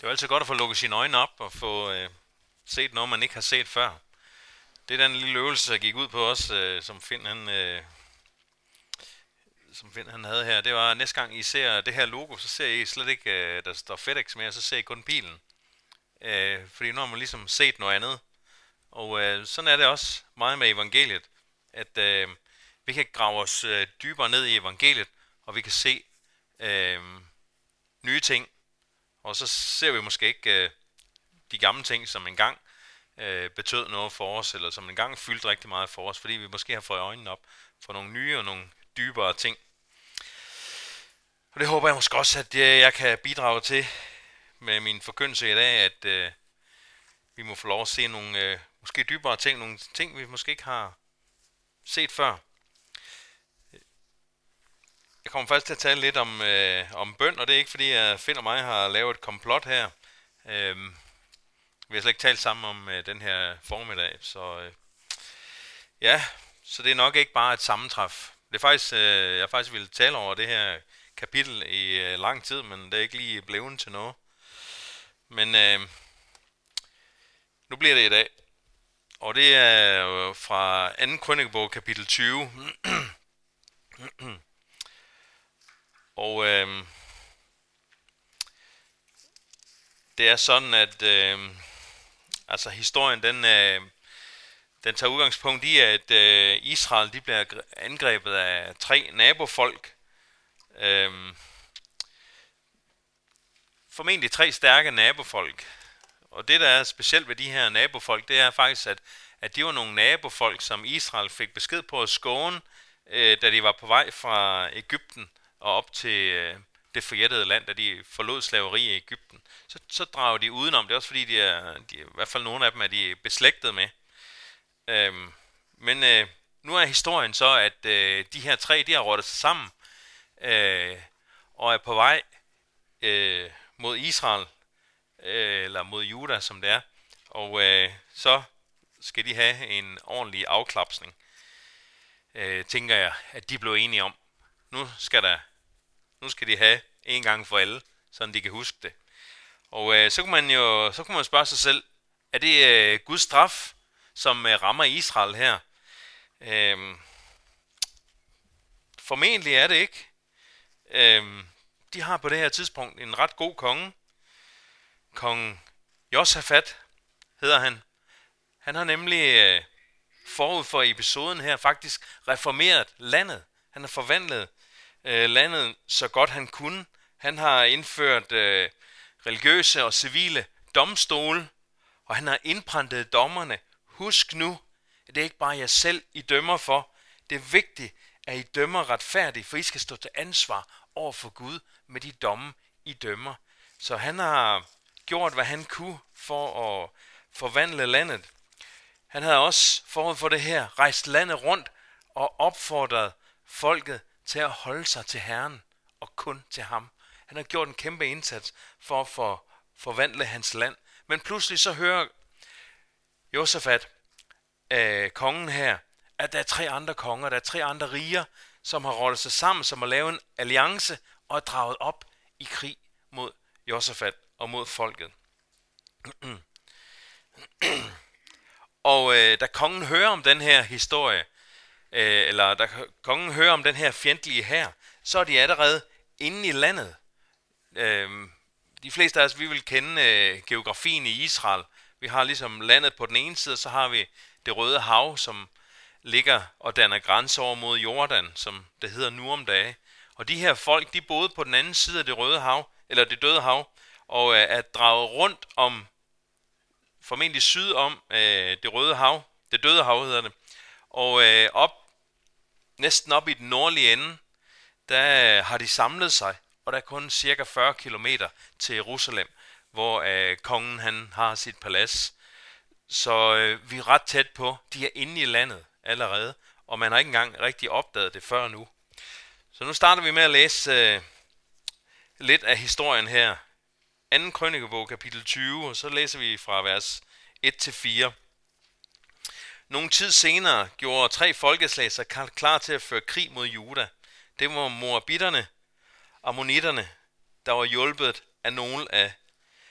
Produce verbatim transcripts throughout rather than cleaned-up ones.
Det er jo altid godt at få lukket sine øjne op og få øh, set noget, man ikke har set før. Det er den lille øvelse, der gik ud på os, øh, som Finn han, øh, som Finn han havde her. Det var næste gang I ser det her logo, så ser I slet ikke, øh, der står FedEx mere, så ser I kun bilen. Øh, fordi nu har man ligesom set noget andet. Og øh, sådan er det også meget med evangeliet, at øh, vi kan grave os øh, dybere ned i evangeliet, og vi kan se øh, nye ting. Og så ser vi måske ikke øh, de gamle ting, som engang øh, betød noget for os, eller som engang fyldte rigtig meget for os, fordi vi måske har fået øjnene op for nogle nye og nogle dybere ting. Og det håber jeg måske også, at jeg kan bidrage til med min forkyndelse i dag, at øh, vi må få lov at se nogle øh, måske dybere ting, nogle ting, vi måske ikke har set før. Jeg kommer faktisk til at tale lidt om, øh, om bøn, og det er ikke fordi, jeg finder mig har lavet et komplot her. Øh, vi har slet ikke talt sammen om øh, den her formiddag, så øh, ja, så det er nok ikke bare et sammentræf. Det er faktisk, øh, jeg faktisk ville tale over det her kapitel i øh, lang tid, men det er ikke lige blevet til noget. Men øh, nu bliver det i dag, og det er øh, fra anden krønikebog, kapitel tyve. Og øh, det er sådan, at øh, altså historien, den, øh, den tager udgangspunkt i, at øh, Israel de bliver angrebet af tre nabofolk. Øh, formentlig tre stærke nabofolk. Og det, der er specielt ved de her nabofolk, det er faktisk, at, at de var nogle nabofolk, som Israel fik besked på at skåne, øh, da de var på vej fra Egypten og op til øh, det forjættede land, da de forlod slaveri i Egypten. Så, så drager de udenom. Det er også fordi, de er, de, i hvert fald nogle af dem er de beslægtet med. Øhm, men øh, nu er historien så, at øh, de her tre, de har rådet sig sammen øh, og er på vej øh, mod Israel, øh, eller mod Juda, som det er. Og øh, så skal de have en ordentlig afklapsning, øh, tænker jeg, at de blev enige om. Nu skal der Nu skal de have en gang for alle, så de kan huske det. Og øh, så kunne man jo så kunne man spørge sig selv, er det øh, Guds straf, som øh, rammer Israel her? Øh, formentlig er det ikke. Øh, de har på det her tidspunkt en ret god konge. Kong Josafat hedder han. Han har nemlig øh, forud for episoden her faktisk reformeret landet. Han har forvandlet øh, landet så godt han kunne. Han har indført øh, religiøse og civile domstole, og han har indprentet dommerne. Husk nu, at det er ikke bare jer selv, I dømmer for. Det er vigtigt, at I dømmer retfærdigt, for I skal stå til ansvar over for Gud med de domme, I dømmer. Så han har gjort, hvad han kunne for at forvandle landet. Han havde også forud for det her rejst landet rundt og opfordret folket til at holde sig til Herren og kun til ham. Han har gjort en kæmpe indsats for at for, forvandle hans land. Men pludselig så hører Josafat, øh, kongen her, at der er tre andre konger, der er tre andre riger, som har rådet sig sammen, som har lavet en alliance og er draget op i krig mod Josafat og mod folket. Og øh, da kongen hører om den her historie, øh, eller da kongen hører om den her fjendtlige hær, så er de allerede inde i landet. Øh, de fleste af os, vi vil kende øh, geografien i Israel. Vi har ligesom landet på den ene side, så har vi det Røde Hav, som ligger og danner grænse over mod Jordan, som det hedder nu om dage. Og de her folk, de boede på den anden side af det Røde Hav, eller det Døde Hav, og øh, er draget rundt om, formentlig syd om øh, det Røde Hav, det Døde Hav hedder det, og øh, op, næsten op i den nordlige ende, der har de samlet sig, og der er kun cirka fyrre kilometer til Jerusalem, hvor øh, kongen han har sit palads. Så øh, vi er ret tæt på, de er inde i landet allerede, og man har ikke engang rigtig opdaget det før nu. Så nu starter vi med at læse øh, lidt af historien her. anden krønikebog, kapitel tyve, og så læser vi fra vers et til fire. Nogle tid senere gjorde tre folkeslag sig klar til at føre krig mod Juda. Det var moabitterne, ammonitterne, der var hjulpet af nogle af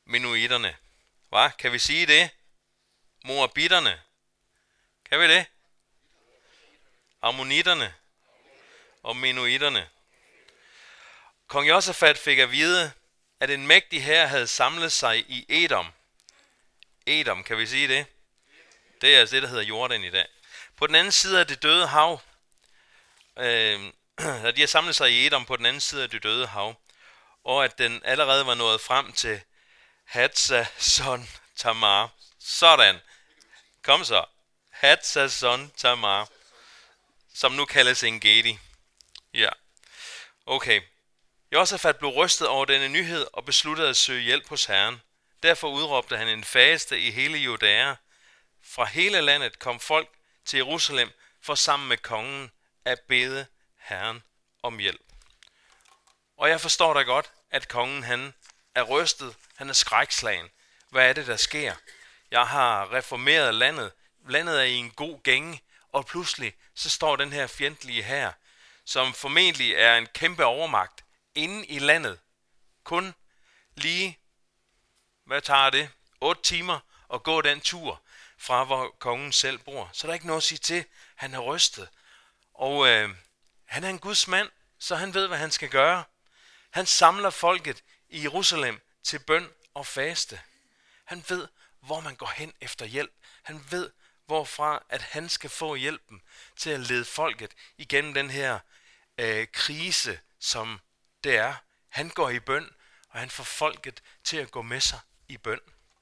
Menuitterne. Hvad? Kan vi sige det? Moabitterne. Kan vi det? Ammonitterne og menuitterne. Kong Josafat fik at vide, at en mægtig hær havde samlet sig i Edom. Edom, kan vi sige det? Det er altså det, der hedder Jordan i dag. På den anden side af det døde hav, øh, de har samlet sig i Edom på den anden side af det døde hav, og at den allerede var nået frem til Hatzazon Tamar. Sådan. Kom så. Hatzazon Tamar, som nu kaldes Engedi. Ja. Okay. Josafat blev rystet over denne nyhed og besluttede at søge hjælp hos Herren. Derfor udråbte han en faste i hele Judæa. Fra hele landet kom folk til Jerusalem for sammen med kongen at bede Herren om hjælp. Og jeg forstår da godt, at kongen han er rystet, han er skrækslagen. Hvad er det, der sker? Jeg har reformeret landet. Landet er i en god gænge, og pludselig så står den her fjendtlige hær, som formentlig er en kæmpe overmagt, inde i landet. Kun lige, hvad tager det? otte timer at gå den tur fra hvor kongen selv bor. Så der er ikke noget at sige til. Han er rystet. Og øh, han er en Guds mand, så han ved, hvad han skal gøre. Han samler folket i Jerusalem til bøn og faste. Han ved, hvor man går hen efter hjælp. Han ved, hvorfra at han skal få hjælpen til at lede folket igennem den her øh, krise, som det er. Han går i bøn, og han får folket til at gå med sig i bøn.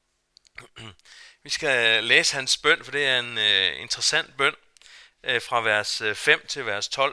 Vi skal læse hans bøn, for det er en øh, interessant bøn øh, fra vers fem til vers tolv.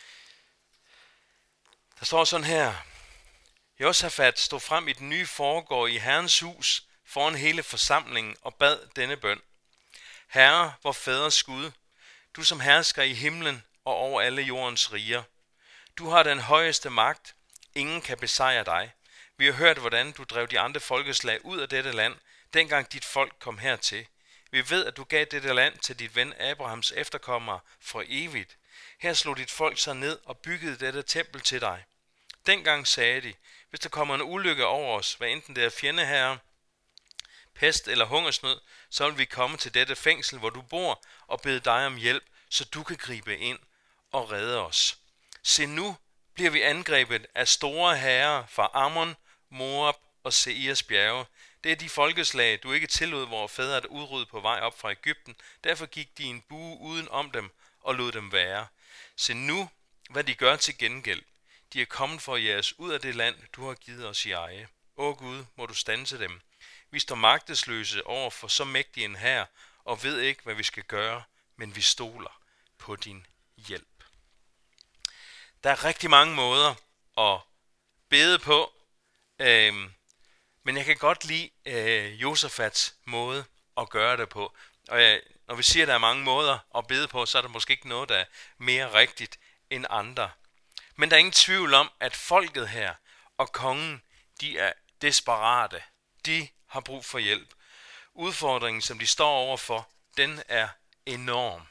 Der står sådan her: Josafat stod frem i den nye foregård i Herrens hus foran hele forsamlingen og bad denne bøn. Herre, vor fædres Gud, du som hersker i himlen og over alle jordens riger. Du har den højeste magt. Ingen kan besejre dig. Vi har hørt, hvordan du drev de andre folkeslag ud af dette land, dengang dit folk kom hertil. Vi ved, at du gav dette land til dit ven Abrahams efterkommere for evigt. Her slog dit folk sig ned og byggede dette tempel til dig. Dengang sagde de, hvis der kommer en ulykke over os, hvad enten det er fjendeherre, pest eller hungersnød, så vil vi komme til dette fængsel, hvor du bor, og bede dig om hjælp, så du kan gribe ind og redde os. Se, nu bliver vi angrebet af store herrer fra Ammon, Moab og Seirs bjerge. Det er de folkeslag, du ikke tillod vores fædre at udrydde på vej op fra Egypten. Derfor gik de en bue uden om dem og lod dem være. Se nu, hvad de gør til gengæld. De er kommet for at jage os ud af det land, du har givet os i eje. Åh Gud, må du standse dem. Vi står magtesløse over for så mægtig en hær, og ved ikke, hvad vi skal gøre, men vi stoler på din hjælp. Der er rigtig mange måder at bede på, øh, men jeg kan godt lide øh, Josafats måde at gøre det på. Og øh, når vi siger, at der er mange måder at bede på, så er der måske ikke noget, der er mere rigtigt end andre. Men der er ingen tvivl om, at folket her og kongen, de er desperate. De har brug for hjælp. Udfordringen, som de står overfor, den er enorm.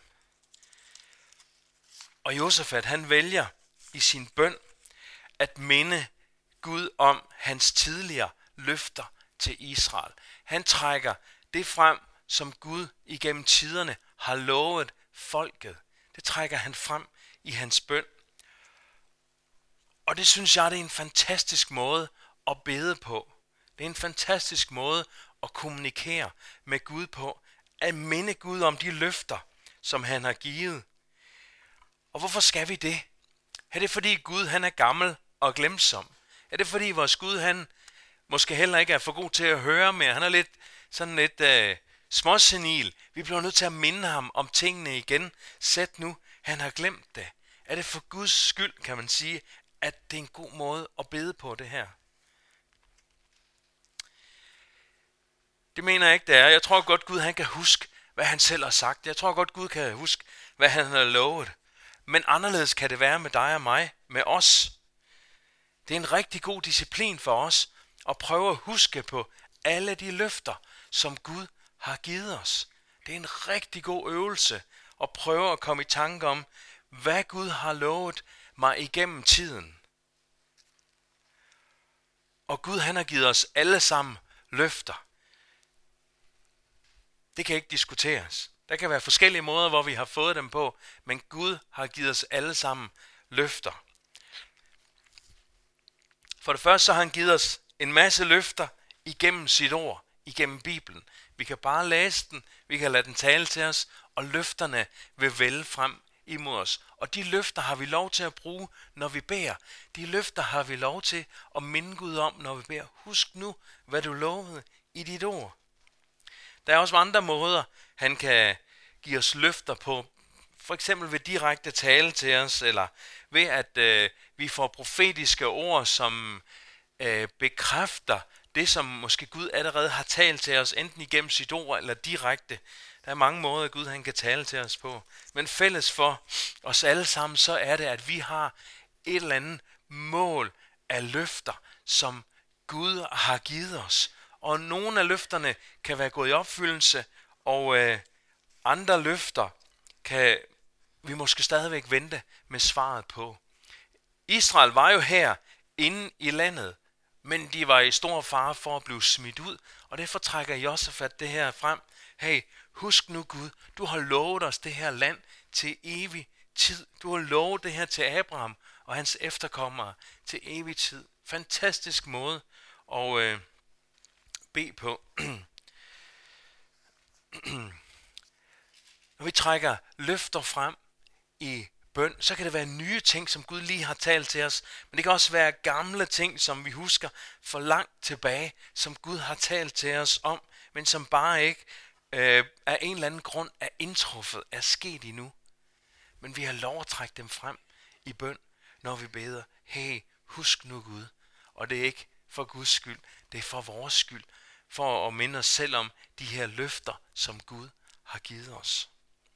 Og Josafat, han vælger i sin bøn at minde Gud om hans tidligere løfter til Israel. Han trækker det frem, som Gud igennem tiderne har lovet folket. Det trækker han frem i hans bøn. Og det synes jeg, det er en fantastisk måde at bede på. Det er en fantastisk måde at kommunikere med Gud på. At minde Gud om de løfter, som han har givet. Og hvorfor skal vi det? Er det fordi Gud han er gammel og glemsom? Er det fordi vores Gud han måske heller ikke er for god til at høre mere? Han er lidt sådan lidt øh, småsenil. Vi bliver nødt til at minde ham om tingene igen. Sæt nu, han har glemt det. Er det for Guds skyld, kan man sige, at det er en god måde at bede på det her? Det mener jeg ikke, det er. Jeg tror godt, Gud han kan huske, hvad han selv har sagt. Jeg tror godt, Gud kan huske, hvad han har lovet. Men anderledes kan det være med dig og mig, med os. Det er en rigtig god disciplin for os at prøve at huske på alle de løfter, som Gud har givet os. Det er en rigtig god øvelse at prøve at komme i tanke om, hvad Gud har lovet mig igennem tiden. Og Gud han har givet os alle sammen løfter. Det kan ikke diskuteres. Der kan være forskellige måder, hvor vi har fået dem på, men Gud har givet os alle sammen løfter. For det første så har han givet os en masse løfter igennem sit ord, igennem Bibelen. Vi kan bare læse den, vi kan lade den tale til os, og løfterne vil vælge frem imod os. Og de løfter har vi lov til at bruge, når vi beder. De løfter har vi lov til at minde Gud om, når vi beder. Husk nu, hvad du lovede i dit ord. Der er også andre måder, han kan give os løfter på. For eksempel ved direkte tale til os, eller ved at øh, vi får profetiske ord, som øh, bekræfter det, som måske Gud allerede har talt til os, enten igennem sit ord eller direkte. Der er mange måder, Gud han kan tale til os på. Men fælles for os alle sammen, så er det, at vi har et eller andet mål af løfter, som Gud har givet os. Og nogle af løfterne kan være gået i opfyldelse, og øh, andre løfter kan vi måske stadigvæk vente med svaret på. Israel var jo her inde i landet, men de var i stor fare for at blive smidt ud, og derfor trækker Josafat det her frem. Hey, husk nu Gud, du har lovet os det her land til evig tid. Du har lovet det her til Abraham og hans efterkommere til evig tid. Fantastisk måde at øh, bede på. Når vi trækker løfter frem i bøn, så kan det være nye ting, som Gud lige har talt til os. Men det kan også være gamle ting, som vi husker for langt tilbage, som Gud har talt til os om, men som bare ikke øh, af en eller anden grund er indtruffet, er sket endnu. Men vi har lov at trække dem frem i bøn, når vi beder. Hey, husk nu Gud. Og det er ikke for Guds skyld, det er for vores skyld. For at minde os selv om de her løfter, som Gud har givet os.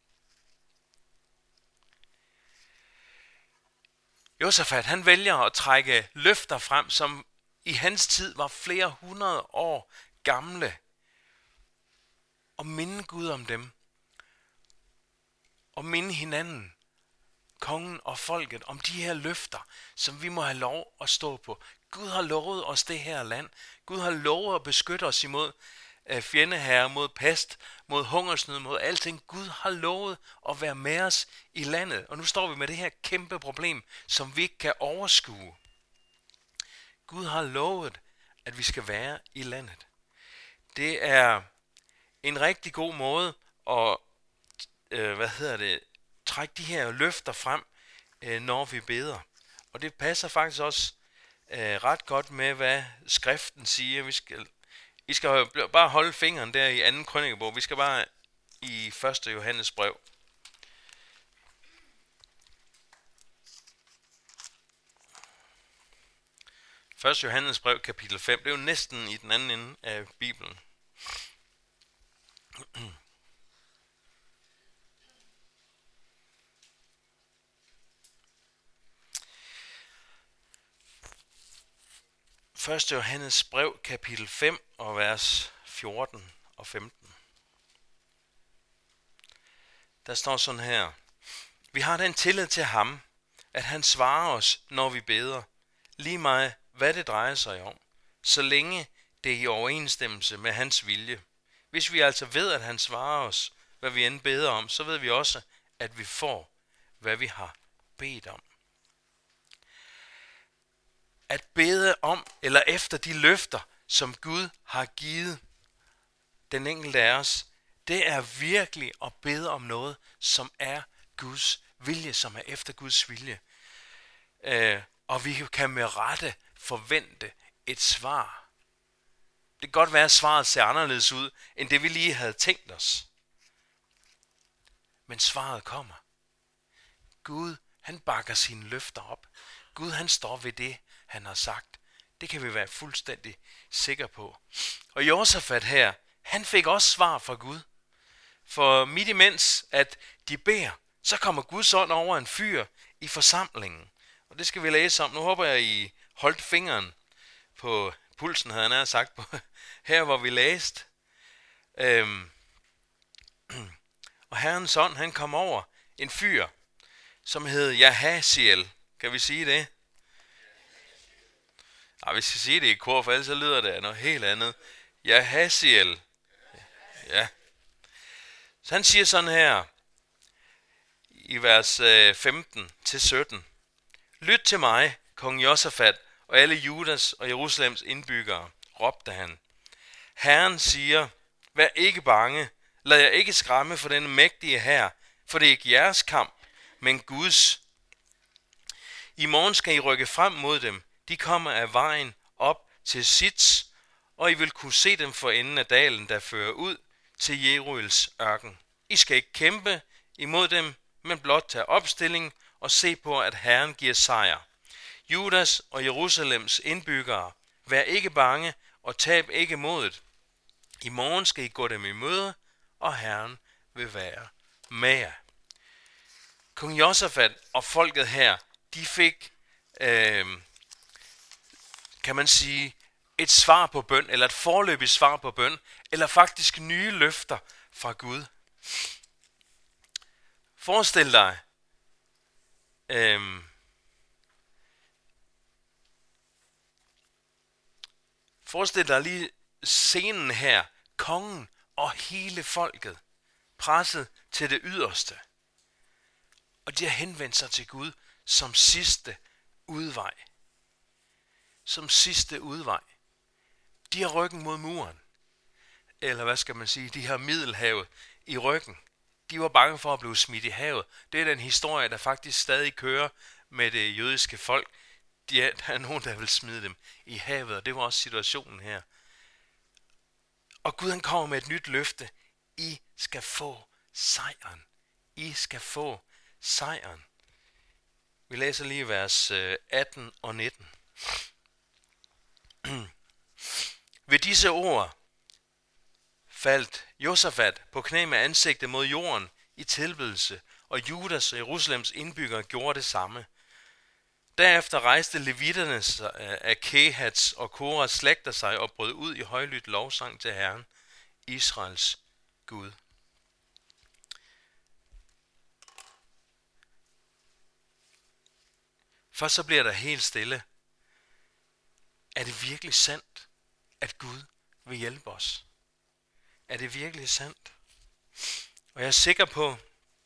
Josafat, han vælger at trække løfter frem, som i hans tid var flere hundrede år gamle. Og minde Gud om dem. Og minde hinanden, kongen og folket, om de her løfter, som vi må have lov at stå på. Gud har lovet os det her land. Gud har lovet at beskytte os imod øh, fjendeherrer, mod pest, mod hungersnød, mod alting. Gud har lovet at være med os i landet. Og nu står vi med det her kæmpe problem, som vi ikke kan overskue. Gud har lovet, at vi skal være i landet. Det er en rigtig god måde at øh, hvad hedder det, trække de her løfter frem, øh, når vi beder. Og det passer faktisk også øh, ret godt med, hvad skriften siger. Vi skal, I skal bare holde fingeren der i anden krønikebog. Vi skal bare i første Johannes brev. første Johannes brev, kapitel fem. Det er jo næsten i den anden ende af Bibelen. første Johannes brev, kapitel fem og vers fjorten og femten. Der står sådan her. Vi har den tillid til ham, at han svarer os, når vi beder. Lige meget, hvad det drejer sig om. Så længe det er i overensstemmelse med hans vilje. Hvis vi altså ved, at han svarer os, hvad vi end beder om, så ved vi også, at vi får, hvad vi har bedt om. At bede om eller efter de løfter, som Gud har givet den enkelte af os, det er virkelig at bede om noget, som er Guds vilje, som er efter Guds vilje. Øh, og vi kan med rette forvente et svar. Det kan godt være, at svaret ser anderledes ud, end det vi lige havde tænkt os. Men svaret kommer. Gud, han bakker sine løfter op. Gud, han står ved det, han har sagt. Det kan vi være fuldstændig sikre på. Og Josafat her, han fik også svar fra Gud. For midt imens, at de beder, så kommer Guds ånd over en fyr i forsamlingen. Og det skal vi læse om. Nu håber jeg, I holdt fingeren på pulsen, havde han sagt, på her hvor vi læste. Øhm. Og Herrens ånd, han kom over en fyr, som hed Jahaziel. Kan vi sige det? Ja, vi skal sige det i kor, for ellers så lyder det af noget helt andet. Jahaziel. Ja. Så han siger sådan her i vers femten til sytten. Lyt til mig, kong Josafat, og alle Judas og Jerusalems indbyggere, råbte han. Herren siger, vær ikke bange, lad jer ikke skræmme for denne mægtige hær, for det er ikke jeres kamp, men Guds. I morgen skal I rykke frem mod dem. De kommer af vejen op til Sits, og I vil kunne se dem for enden af dalen, der fører ud til Jeruels ørken. I skal ikke kæmpe imod dem, men blot tage opstilling og se på, at Herren giver sejr. Judas og Jerusalems indbyggere, vær ikke bange og tab ikke modet. I morgen skal I gå dem i møde, og Herren vil være med jer. Kong Josafat og folket her, de fik, øh, kan man sige, et svar på bøn, eller et forløbigt svar på bøn, eller faktisk nye løfter fra Gud. Forestil dig, øh, forestil dig lige scenen her, kongen og hele folket, presset til det yderste. Og de har henvendt sig til Gud som sidste udvej. Som sidste udvej. De har ryggen mod muren. Eller hvad skal man sige, de har Middelhavet i ryggen. De var bange for at blive smidt i havet. Det er den historie, der faktisk stadig kører med det jødiske folk. De er, der er nogen, der vil smide dem i havet, og det var også situationen her. Og Gud han kommer med et nyt løfte. I skal få sejren. I skal få sejren. Vi læser lige vers atten og nitten. Ved disse ord faldt Josafat på knæ med ansigtet mod jorden i tilbedelse, og Judas og Jerusalems indbyggere gjorde det samme. Derefter rejste levitterne af Kehats og Koras slægter sig og brød ud i højlydt lovsang til Herren, Israels Gud. Først så bliver der helt stille. Er det virkelig sandt, at Gud vil hjælpe os? Er det virkelig sandt? Og jeg er sikker på,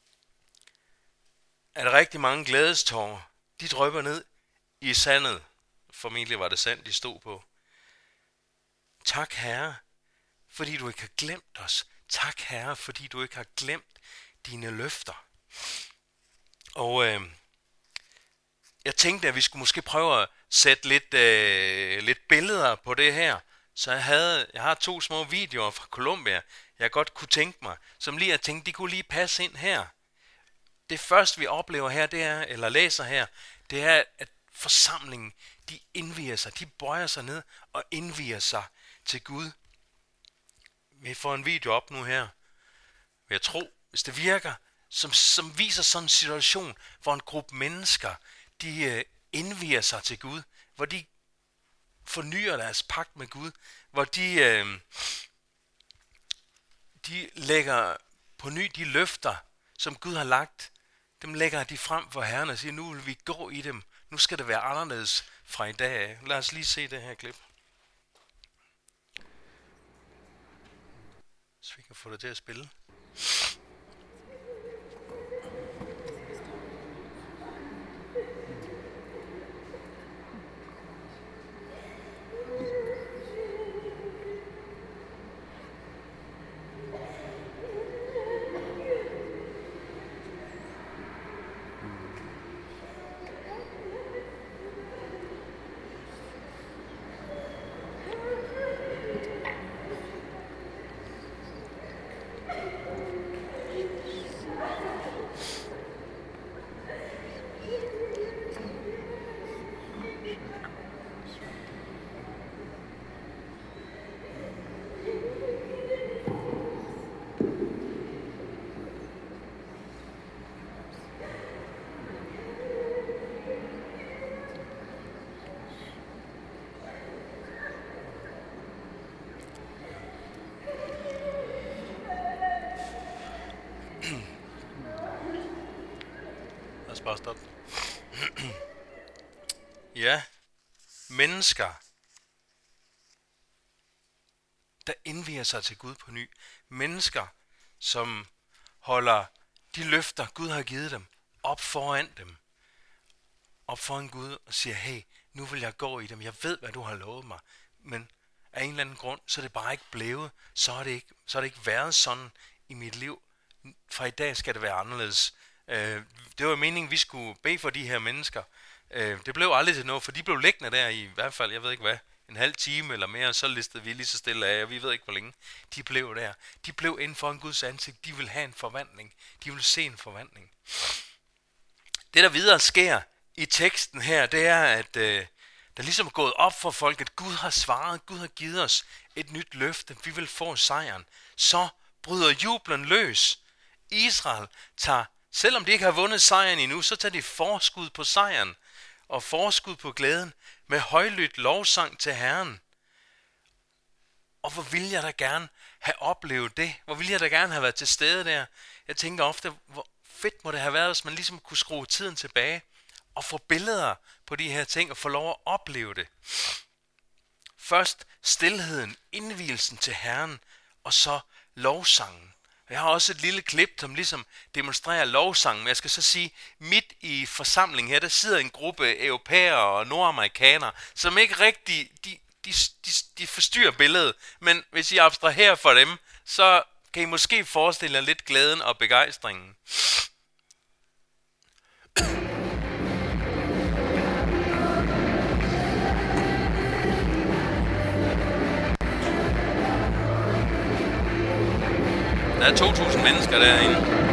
at rigtig mange glædestårer, de drypper ned i sandet. Formentlig var det sandt, de stod på. Tak Herre, fordi du ikke har glemt os. Tak Herre, fordi du ikke har glemt dine løfter. Og øh, jeg tænkte, at vi skulle måske prøve at sætte lidt, øh, lidt billeder på det her. Så jeg, havde, jeg har to små videoer fra Colombia, jeg godt kunne tænke mig, som lige jeg tænkte, de kunne lige passe ind her. Det første vi oplever her, det er, eller læser her, det er, at forsamlingen, de indviger sig, de bøjer sig ned og indviger sig til Gud. Vi får en video op nu her, vil jeg tro, hvis det virker, som, som viser sådan en situation, hvor en gruppe mennesker, de øh, indviger sig til Gud, hvor de fornyer deres pagt med Gud, hvor de, øh, de lægger på ny de løfter, som Gud har lagt, dem lægger de frem for Herren og siger, nu vil vi gå i dem, nu skal det være anderledes fra i dag af. Lad os lige se det her klip. Så vi kan få det til at spille. Lad os bare stoppe. Ja, mennesker, der indviger sig til Gud på ny. Mennesker, som holder de løfter, Gud har givet dem, op foran dem. Op foran Gud og siger, hey, nu vil jeg gå i dem. Jeg ved, hvad du har lovet mig. Men af en eller anden grund, så er det bare ikke blevet. Så er det ikke, så er det ikke været sådan i mit liv. Fra i dag skal det være anderledes. Øh, det var meningen, vi skulle bede for de her mennesker. Øh, det blev aldrig til noget, for de blev liggende der i, i hvert fald, jeg ved ikke hvad, en halv time eller mere, så listede vi lige så stille af, og vi ved ikke hvor længe. De blev der. De blev inden for en Guds ansigt. De vil have en forvandling. De vil se en forvandling. Det der videre sker i teksten her, det er, at øh, der ligesom er gået op for folk, at Gud har svaret, Gud har givet os et nyt løfte. Vi vil få sejren. Så bryder jublen løs. Israel tager, selvom de ikke har vundet sejren endnu, så tager de forskud på sejren og forskud på glæden med højlydt lovsang til Herren. Og hvor vil jeg da gerne have oplevet det? Hvor vil jeg da gerne have været til stede der? Jeg tænker ofte, hvor fedt må det have været, hvis man ligesom kunne skrue tiden tilbage og få billeder på de her ting og få lov at opleve det. Først stilheden, indvielsen til Herren, og så lovsangen. Jeg har også et lille klip, som ligesom demonstrerer lovsangen, men jeg skal så sige, midt i forsamlingen her, der sidder en gruppe europæere og nordamerikanere, som ikke rigtig, de, de, de, de forstyrrer billedet, men hvis I abstraherer for dem, så kan I måske forestille jer lidt glæden og begejstringen. Der er to tusind mennesker derinde.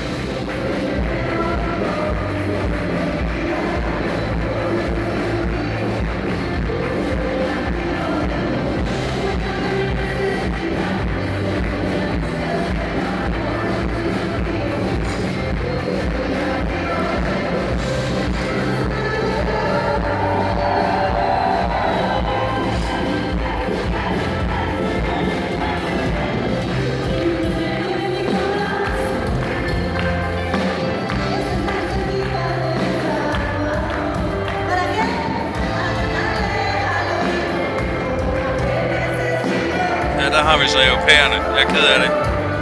Der har vi så europæerne. Jeg er ked af det.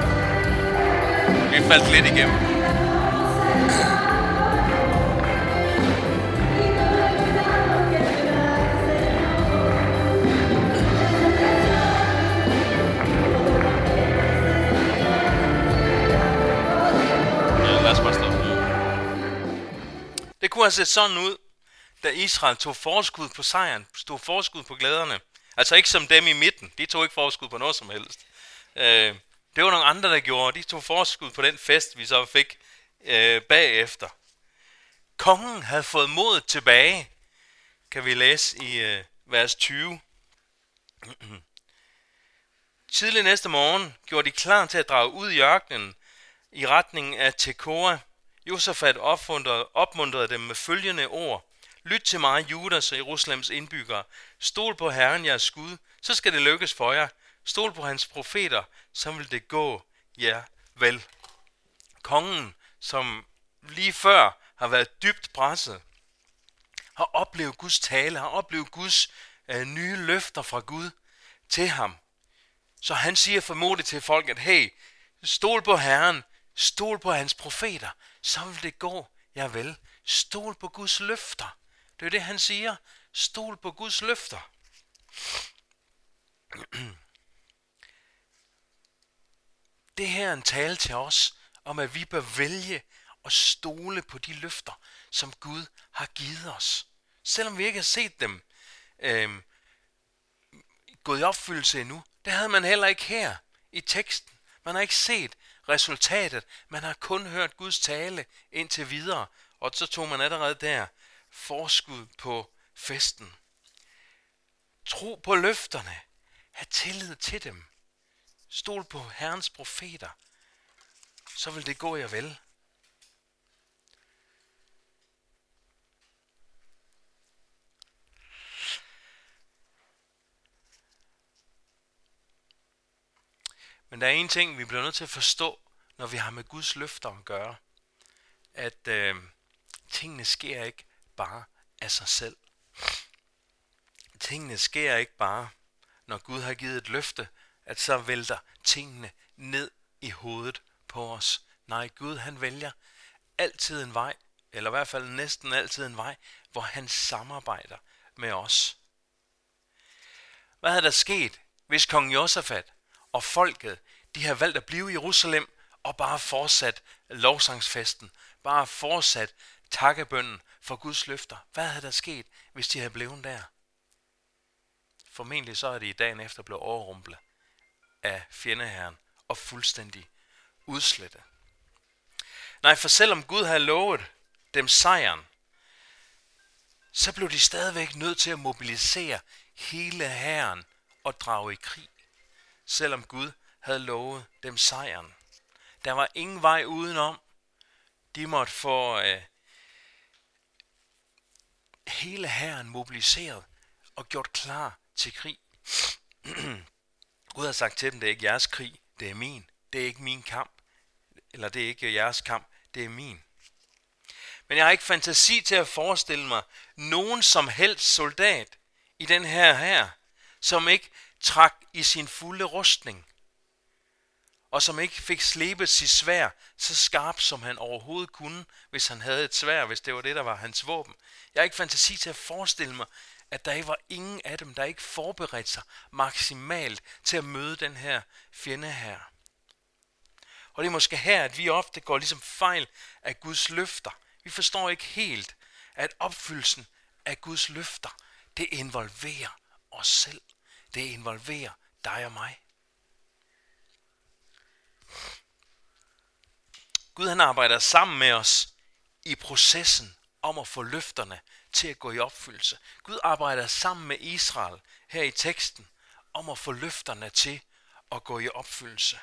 Vi faldt lidt igennem. Ja, lad os bare stoppe. Det kunne have set sådan ud, da Israel tog forskud på sejren, stod forskud på glæderne. Altså ikke som dem i midten. De tog ikke forskud på noget som helst. Øh, det var nogle andre, der gjorde. De tog forskud på den fest, vi så fik øh, bagefter. Kongen havde fået modet tilbage, kan vi læse i øh, vers tyve. Tidlig næste morgen gjorde de klar til at drage ud i ørkenen i retning af Tekoa. Josafat opmuntrede, opmuntrede dem med følgende ord. Lyt til mig, Judas og Jerusalems indbyggere. Stol på Herren, jeres Gud, så skal det lykkes for jer. Stol på hans profeter, så vil det gå jer vel. Kongen, som lige før har været dybt presset, har oplevet Guds tale, har oplevet Guds øh, nye løfter fra Gud til ham. Så han siger formodentlig til folk, at hey, stol på Herren, stol på hans profeter, så vil det gå jer vel. Stol på Guds løfter. Det er det, han siger. Stol på Guds løfter. Det her er en tale til os, om at vi bør vælge at stole på de løfter, som Gud har givet os. Selvom vi ikke har set dem øh, gået i opfyldelse endnu. Det havde man heller ikke her i teksten. Man har ikke set resultatet. Man har kun hørt Guds tale indtil videre. Og så tog man allerede der forskud på festen. Tro på løfterne. Ha' tillid til dem. Stol på Herrens profeter. Så vil det gå jer vel. Men der er en ting, vi bliver nødt til at forstå, når vi har med Guds løfter at gøre. At øh, tingene sker ikke bare af sig selv. Tingene sker ikke bare, når Gud har givet et løfte, at så vælter tingene ned i hovedet på os. Nej, Gud han vælger altid en vej, eller i hvert fald næsten altid en vej, hvor han samarbejder med os. Hvad havde der sket, hvis kong Josafat og folket, de havde valgt at blive i Jerusalem og bare fortsat lovsangsfesten, bare fortsat takkebønnen for Guds løfter? Hvad havde der sket, hvis de havde blevet der? Formentlig så er de i dagen efter blevet overrumplet af fjendeherren og fuldstændig udslettet. Nej, for selvom Gud havde lovet dem sejren, så blev de stadigvæk nødt til at mobilisere hele hæren og drage i krig. Selvom Gud havde lovet dem sejren. Der var ingen vej udenom. De måtte få øh, hele hæren mobiliseret og gjort klar til krig. Gud har sagt til dem, det er ikke jeres krig, det er min. Det er ikke min kamp. Eller det er ikke jeres kamp, det er min. Men jeg har ikke fantasi til at forestille mig nogen som helst soldat i den her hær, som ikke trak i sin fulde rustning, og som ikke fik slebet sit sværd så skarp, som han overhovedet kunne, hvis han havde et sværd, hvis det var det, der var hans våben. Jeg har ikke fantasi til at forestille mig, at der ikke var ingen af dem, der ikke forberedte sig maksimalt til at møde den her fjende her. Og det er måske her, at vi ofte går ligesom fejl af Guds løfter. Vi forstår ikke helt, at opfyldelsen af Guds løfter, det involverer os selv. Det involverer dig og mig. Gud han arbejder sammen med os i processen om at få løfterne til at gå i opfyldelse. Gud arbejder sammen med Israel her i teksten om at få løfterne til at gå i opfyldelse.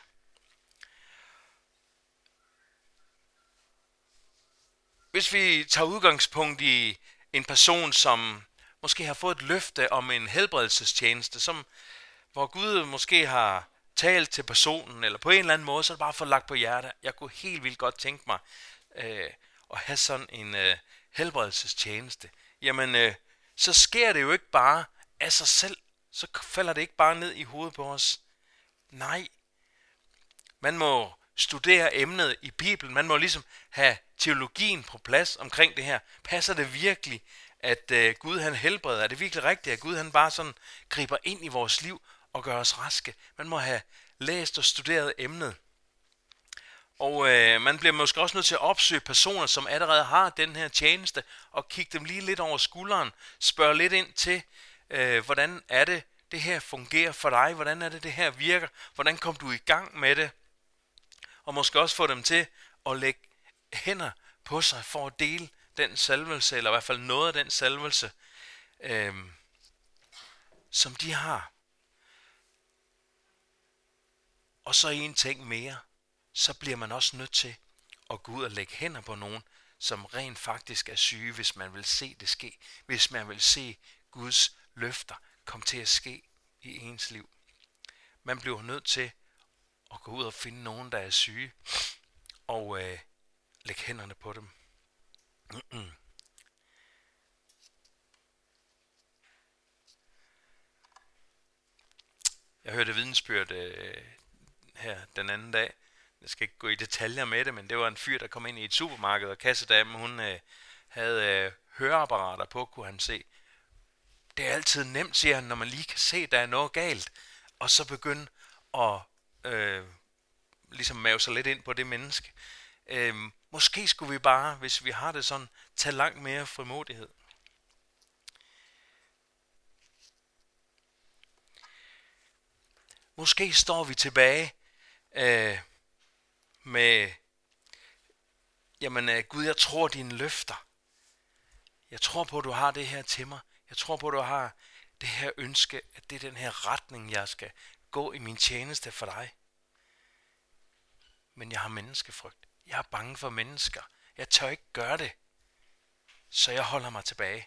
Hvis vi tager udgangspunkt i en person, som måske har fået et løfte om en helbredelsestjeneste, som, hvor Gud måske har talt til personen, eller på en eller anden måde, så er det bare for lagt på hjertet. Jeg kunne helt vildt godt tænke mig øh, at have sådan en øh, helbredelsestjeneste. Jamen, øh, så sker det jo ikke bare af sig selv. Så falder det ikke bare ned i hovedet på os. Nej, man må studere emnet i Bibelen. Man må ligesom have teologien på plads omkring det her. Passer det virkelig, at øh, Gud han helbreder? Er det virkelig rigtigt, at Gud han bare sådan griber ind i vores liv og gør os raske? Man må have læst og studeret emnet. Og øh, man bliver måske også nødt til at opsøge personer, som allerede har den her tjeneste, og kigge dem lige lidt over skulderen. Spørge lidt ind til, øh, hvordan er det, det her fungerer for dig? Hvordan er det, det her virker? Hvordan kom du i gang med det? Og måske også få dem til at lægge hænder på sig for at dele den salvelse, eller i hvert fald noget af den salvelse, øh, som de har. Og så en ting mere, så bliver man også nødt til at gå ud og lægge hænder på nogen, som rent faktisk er syge, hvis man vil se det ske. Hvis man vil se Guds løfter komme til at ske i ens liv. Man bliver nødt til at gå ud og finde nogen, der er syge, og øh, lægge hænderne på dem. Mm-mm. Jeg hørte vidnesbyrd øh, her den anden dag. Jeg skal ikke gå i detaljer med det, men det var en fyr, der kom ind i et supermarked, og kassedamen, hun øh, havde øh, høreapparater på, kunne han se. Det er altid nemt, siger han, når man lige kan se, at der er noget galt, og så begynde at øh, ligesom mave sig lidt ind på det menneske. Øh, måske skulle vi bare, hvis vi har det sådan, tage langt mere frimodighed. Måske står vi tilbage øh, med, jamen øh, Gud, jeg tror dine løfter. Jeg tror på, at du har det her til mig. Jeg tror på, at du har det her ønske, at det er den her retning, jeg skal gå i min tjeneste for dig. Men jeg har menneskefrygt. Jeg er bange for mennesker. Jeg tør ikke gøre det. Så jeg holder mig tilbage.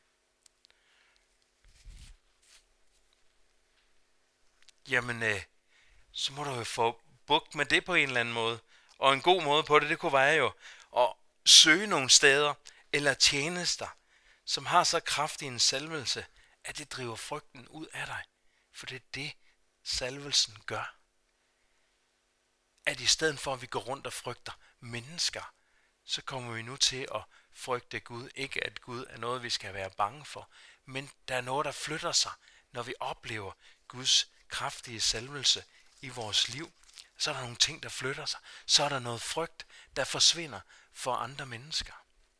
Jamen, øh, så må du jo få bugt med det på en eller anden måde. Og en god måde på det, det kunne være jo at søge nogle steder eller tjenester, som har så kraftig en salvelse, at det driver frygten ud af dig. For det er det, salvelsen gør, at i stedet for at vi går rundt og frygter mennesker, så kommer vi nu til at frygte Gud. Ikke at Gud er noget, vi skal være bange for, men der er noget, der flytter sig, når vi oplever Guds kraftige salvelse i vores liv. Så er der nogle ting, der flytter sig. Så er der noget frygt, der forsvinder for andre mennesker.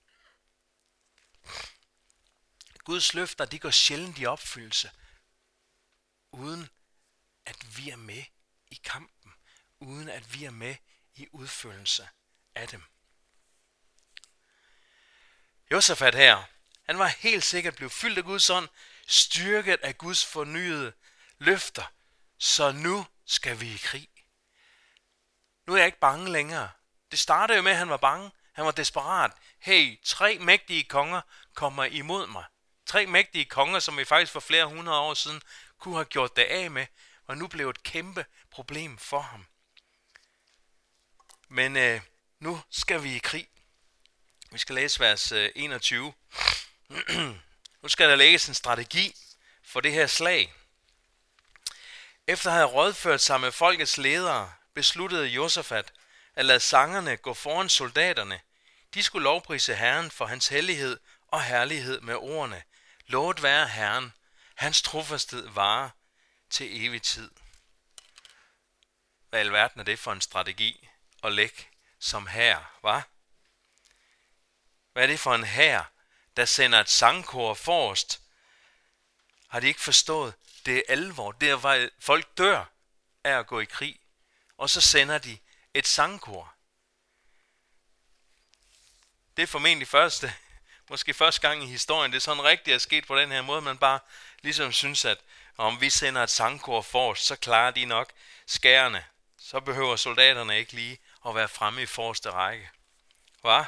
Guds løfter, de går sjældent i opfyldelse, uden at vi er med i kampen, uden at vi er med i udførelse af dem. Josafat her, han var helt sikkert blevet fyldt af Guds ånd, styrket af Guds fornyede løfter, så nu skal vi i krig. Nu er jeg ikke bange længere. Det startede jo med, at han var bange. Han var desperat. Hey, tre mægtige konger kommer imod mig. Tre mægtige konger, som vi faktisk for flere hundrede år siden kunne have gjort det af med, og nu blev et kæmpe problem for ham. Men øh, nu skal vi i krig. Vi skal læse vers øh, enogtyve. Nu skal der lægges en strategi for det her slag. Efter at have rådført sig med folkets ledere, besluttede Josafat at lade sangerne gå foran soldaterne. De skulle lovprise Herren for hans hellighed og herlighed med ordene: lovet være Herren, hans trofasthed varer til evig tid. Hvad i alverden er det for en strategi at lægge som hær, hva'? Hvad er det for en hær, der sender et sangkor forrest? Har de ikke forstået? Det er alvor. Det er, hvor folk dør af at gå i krig. Og så sender de et sangkor. Det er formentlig første, måske første gang i historien, det er sådan rigtigt er sket på den her måde, man bare ligesom synes, at om vi sender et sangkor forrest, så klarer de nok skærene. Så behøver soldaterne ikke lige at være fremme i forreste række. Hva?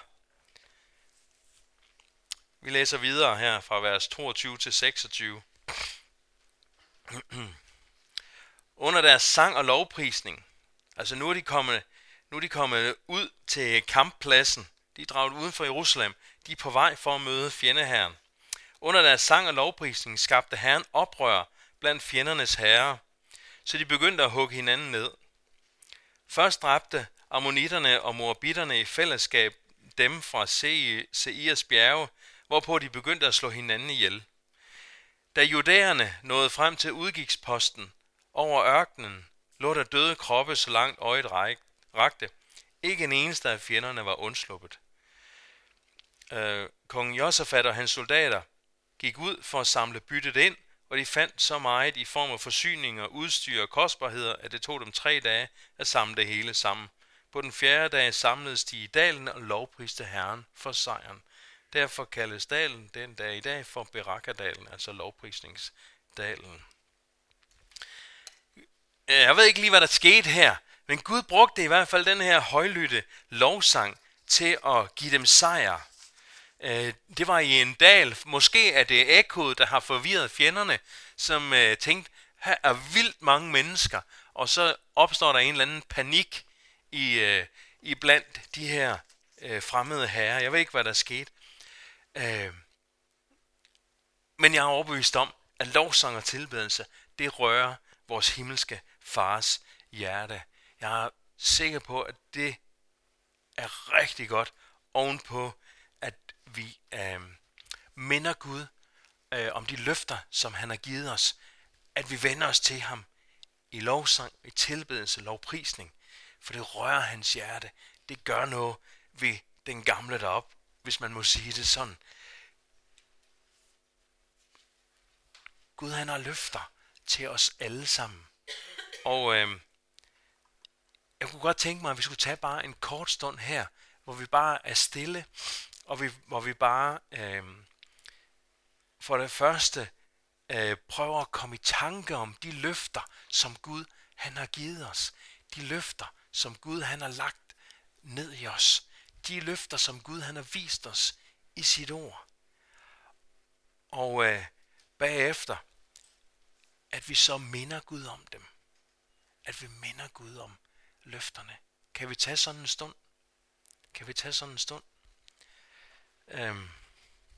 Vi læser videre her fra vers toogtyve til seksogtyve. Under deres sang og lovprisning, altså nu er de kommet, nu er de kommet ud til kamppladsen, de er draget uden for Jerusalem, de er på vej for at møde fjendeherren. Under deres sang og lovprisning skabte Herren oprør blandt fjendernes herrer, så de begyndte at hugge hinanden ned. Først dræbte ammonitterne og moabitterne i fællesskab dem fra Seirs bjerge, hvorpå de begyndte at slå hinanden ihjel. Da judæerne nåede frem til udkigsposten over ørkenen, lå der døde kroppe så langt øjet rakte. Ikke en eneste af fjenderne var undsluppet. Øh, Kong Josafat og hans soldater gik ud for at samle byttet ind, og de fandt så meget i form af forsyninger, udstyr og kostbarheder, at det tog dem tre dage at samle det hele sammen. På den fjerde dag samledes de i dalen og lovpriste Herren for sejren. Derfor kaldes dalen den dag i dag for Berakadalen, altså lovprisningsdalen. Jeg ved ikke lige, hvad der skete her, men Gud brugte i hvert fald den her højlytte lovsang til at give dem sejr. Det var i en dal, måske er det ekkoet, der har forvirret fjenderne, som tænkte, her er vildt mange mennesker, og så opstår der en eller anden panik i, i blandt de her fremmede herrer. Jeg ved ikke, hvad der skete. Men jeg er overbevist om, at lovsang og tilbedelse, det rører vores himmelske fars hjerte. Jeg er sikker på, at det er rigtig godt ovenpå, at vi øh, minder Gud øh, om de løfter, som han har givet os. At vi vender os til ham i lovsang, i tilbedelse, lovprisning. For det rører hans hjerte. Det gør noget ved den gamle derop, hvis man må sige det sådan. Gud han har løfter til os alle sammen. Og øh, jeg kunne godt tænke mig, at vi skulle tage bare en kort stund her, hvor vi bare er stille, og vi, hvor vi bare øh, for det første øh, prøver at komme i tanke om de løfter, som Gud han har givet os. De løfter, som Gud han har lagt ned i os. De løfter, som Gud han har vist os i sit ord. Og øh, bagefter, at vi så minder Gud om dem. At vi minder Gud om løfterne. Kan vi tage sådan en stund? Kan vi tage sådan en stund? Øhm.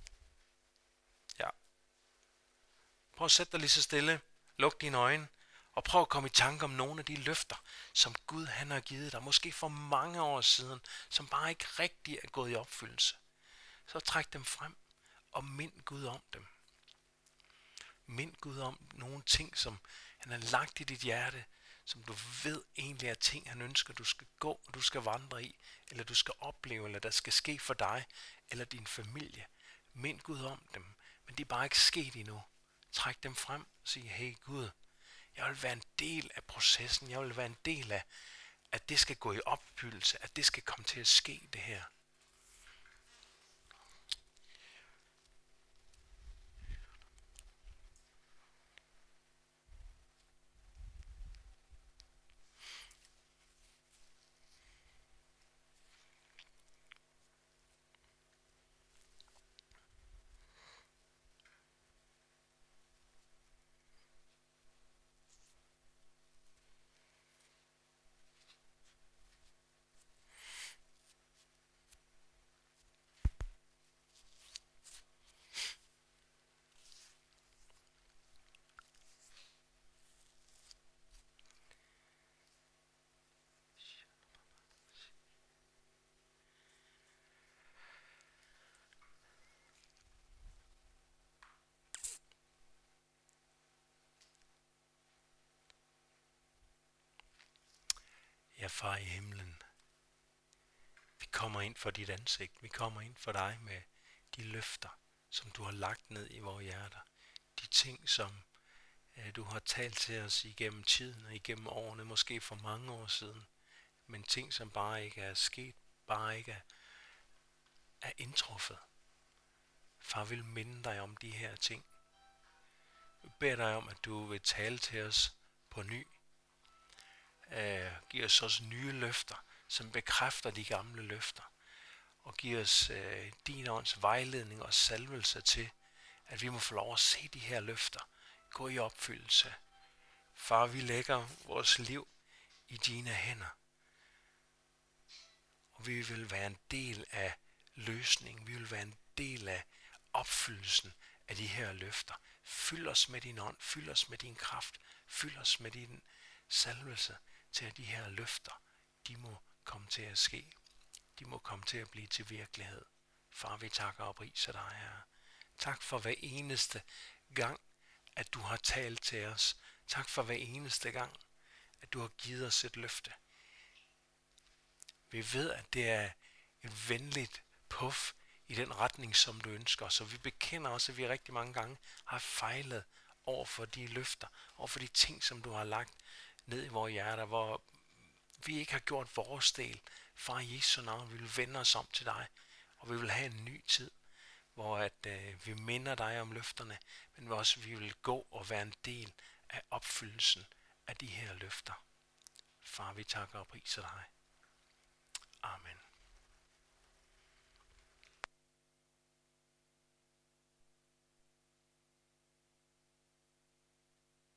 Ja. Prøv at sætte dig lige så stille. Luk dine øjne. Og prøv at komme i tanke om nogle af de løfter, som Gud han har givet dig, måske for mange år siden, som bare ikke rigtig er gået i opfyldelse. Så træk dem frem og mind Gud om dem. Mind Gud om nogle ting, som han har lagt i dit hjerte, som du ved egentlig er ting, han ønsker, du skal gå, og du skal vandre i, eller du skal opleve, eller der skal ske for dig, eller din familie. Mind Gud om dem, men de er bare ikke sket endnu. Træk dem frem og sig, hey Gud, jeg vil være en del af processen, jeg vil være en del af, at det skal gå i opfyldelse, at det skal komme til at ske det her. Ja, far i himlen, vi kommer ind for dit ansigt, vi kommer ind for dig med de løfter, som du har lagt ned i vores hjerter. De ting, som øh, du har talt til os igennem tiden og igennem årene, måske for mange år siden. Men ting, som bare ikke er sket, bare ikke er, er indtruffet. Far vil minde dig om de her ting. Jeg beder dig om, at du vil tale til os på ny. Uh, giv os også nye løfter, som bekræfter de gamle løfter. Og giv os uh, din ånds vejledning og salvelse til, at vi må få lov at se de her løfter gå i opfyldelse. Far, vi lægger vores liv i dine hænder. Og vi vil være en del af løsningen. Vi vil være en del af opfyldelsen af de her løfter. Fyld os med din ånd. Fyld os med din kraft. Fyld os med din salvelse til, at de her løfter, de må komme til at ske. De må komme til at blive til virkelighed. Far, vi takker og priser dig, Herre. Tak for hver eneste gang, at du har talt til os. Tak for hver eneste gang, at du har givet os et løfte. Vi ved, at det er et venligt puff i den retning, som du ønsker. Så vi bekender også, at vi rigtig mange gange har fejlet over for de løfter, over for de ting, som du har lagt ned i vores hjerter, hvor vi ikke har gjort vores del. Far i Jesu navn, vi vil vende os om til dig, og vi vil have en ny tid, hvor at, øh, vi minder dig om løfterne, men hvor også vi vil gå og være en del af opfyldelsen af de her løfter. Far, vi takker og priser dig. Amen.